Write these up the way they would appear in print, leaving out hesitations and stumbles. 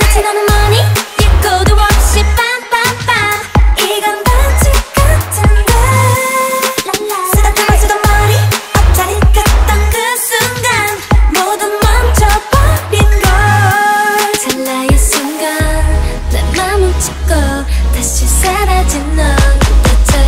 마치 너는 뭐니? 예고도 없이 빰빰빰 이건 반칙 같은데 쓰다 틈을 쓰던 머리 엎자리 갔던 그 순간 모두 멈춰버린 걸 찰나의 순간 내 맘 훔치고 다시 사라진 넌 도대체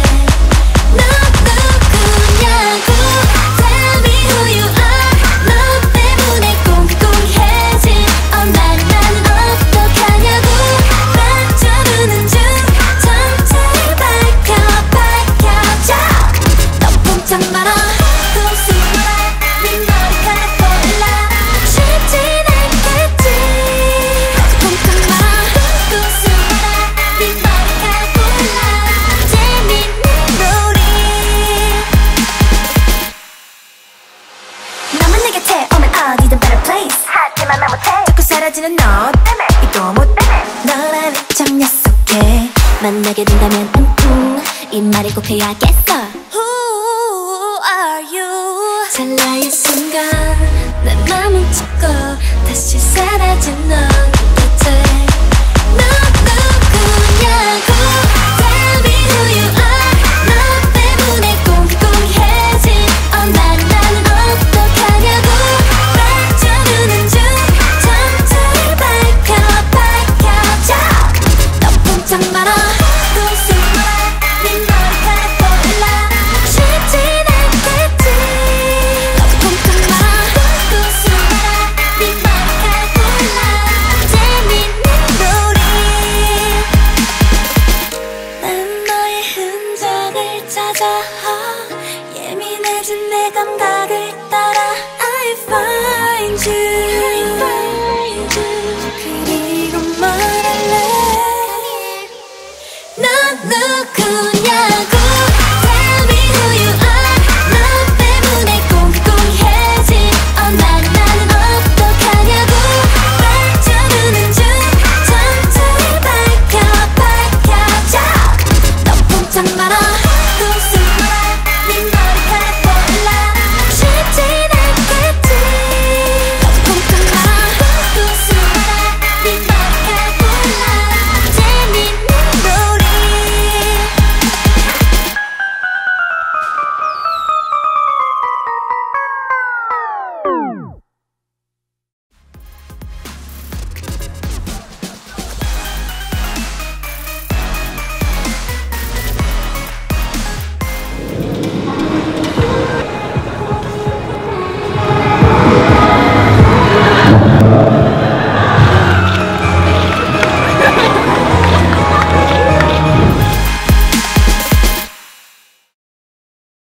누구냐고 Tell me who you are 너 때문에 꽁꽁해진 나는 어떡하냐고 빠져드는 중 정체를 밝혀줘 넌 꼼짝 마라 또 숨어라 네 머리카락 보일라 쉽진 않겠지 꼼짝 마라 또 숨어라 네 머리카락 보일라 재밌는 놀이 너만 내 곁에 오면 어디든 better place 하지만 나 못해 자꾸 사라지는 너 때문에 이거 못해 너라는 정녀 속에 만나게 된다면 이 말이 꼭 해야겠어 Who are you 찰나의 순간 내 맘 훔치고 다시 사라진 너